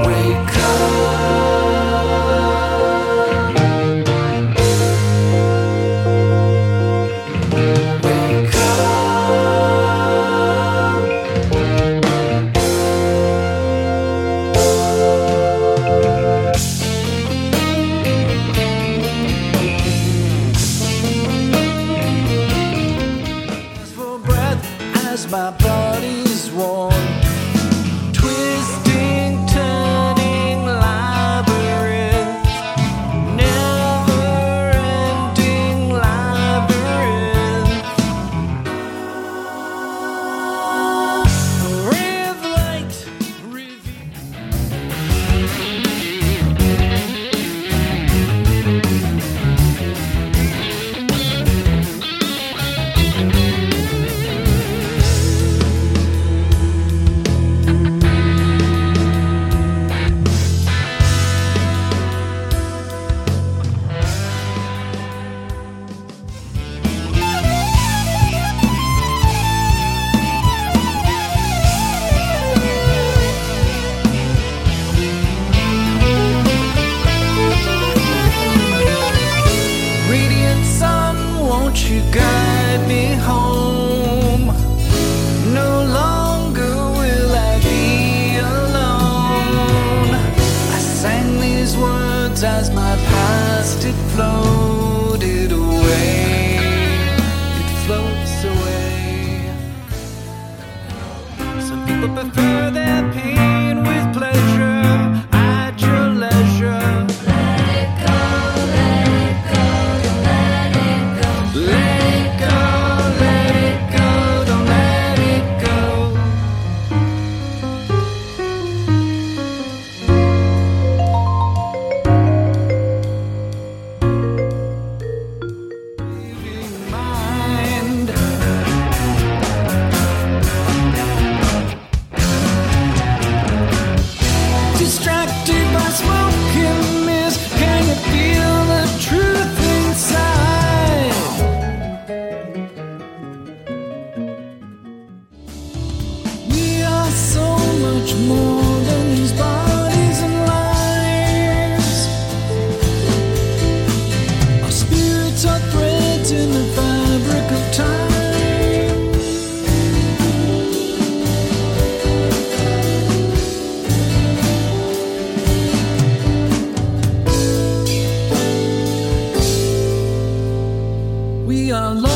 My body's worn, twisting, turning labyrinth, never-ending labyrinth. Ray of light, you guide me home. No longer will I be alone. I sang these words as my past it floated away. It floats away. Some people prefer their pain with pleasure at your leisure. Distracted by smoke and mist, can you feel the truth inside? We are so much more than these bodies and lives. Our spirits are threads in the fabric of time. We are lost.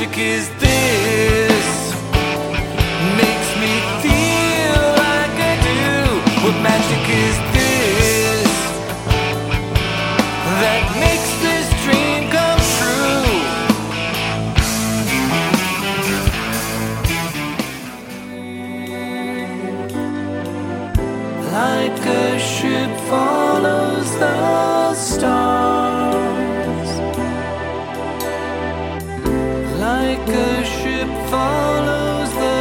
magic is this? Makes me feel like I do. What magic is this that makes this dream come true? Like a ship follows the stars, like a ship follows the